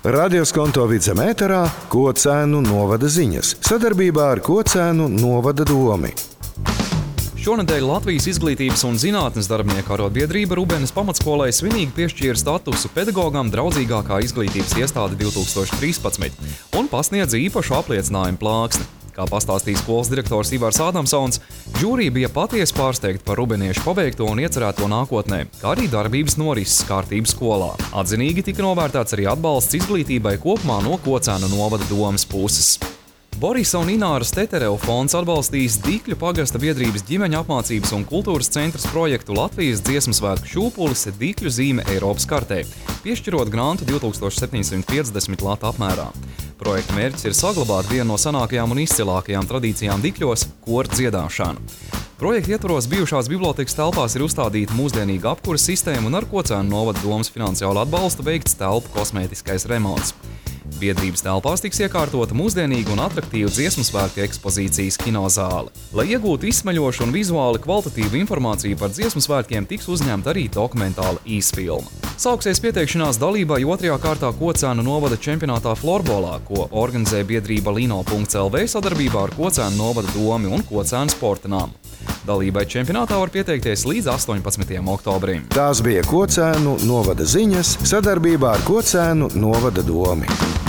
Radioskonto Vidzemēterā Kocēnu novada ziņas sadarbībā ar Kocēnu novada domi. Šonedēļ Latvijas izglītības un zinātnes darbinieku arotbiedrība Rubenes pamatskolai svinīgi piešķīra statusu pedagogam draudzīgākā izglītības iestāde 2013 un pasniedza īpašu apliecinājumu plāksni. Kā pastāstīja skolas direktors Ivars Ādamsons, žūrija bija patiesi pārsteigta par rubeniešu pabeigto un iecerēto nākotnē, kā arī darbības norises kārtību skolā. Atzinīgi tika novērtēts arī atbalsts izglītībai kopumā no Kocēnu novada domes puses. Borisa un Ināras Teterevu fonds atbalstīs Dikļu pagasta biedrības ģimeņa apmācības un kultūras centras projektu Latvijas dziesmu svētku šūpulis Dikļu zīme Eiropas kartē, piešķirot grantu 2750 latu apmērā. Projekta mērķis ir saglabāt vienu no senākajām un izcilākajām tradīcijām Dikļos – koru dziedāšanu. Projekta ietvaros bijušās bibliotekas telpās ir uzstādīta mūsdienīga apkuras sistēma un ar Kocēnu novada domas finansiālu atbalstu veikts telpu kosmētiskais remonts. Biedrības telpās tiks iekārtota mūsdienīga un atraktīva dziesmu svētku ekspozīcijas kinozāle. Lai iegūtu izsmeļošu un vizuāli kvalitatīvu informāciju par dziesmu svētkiem, tiks uzņemta arī dokumentāla īsfilma. Sāksies pieteikšanās dalībai 2. kārtā Kocēnu novada čempionātā florbolā, ko organizē biedrība Lino.lv sadarbībā ar Kocēnu novada domi un Kocēnu sporta namu. Dalībai čempionātā var pieteikties līdz 18. oktobrim. Tās bija Kocēnu novada ziņas sadarbībā ar Kocēnu novada domi.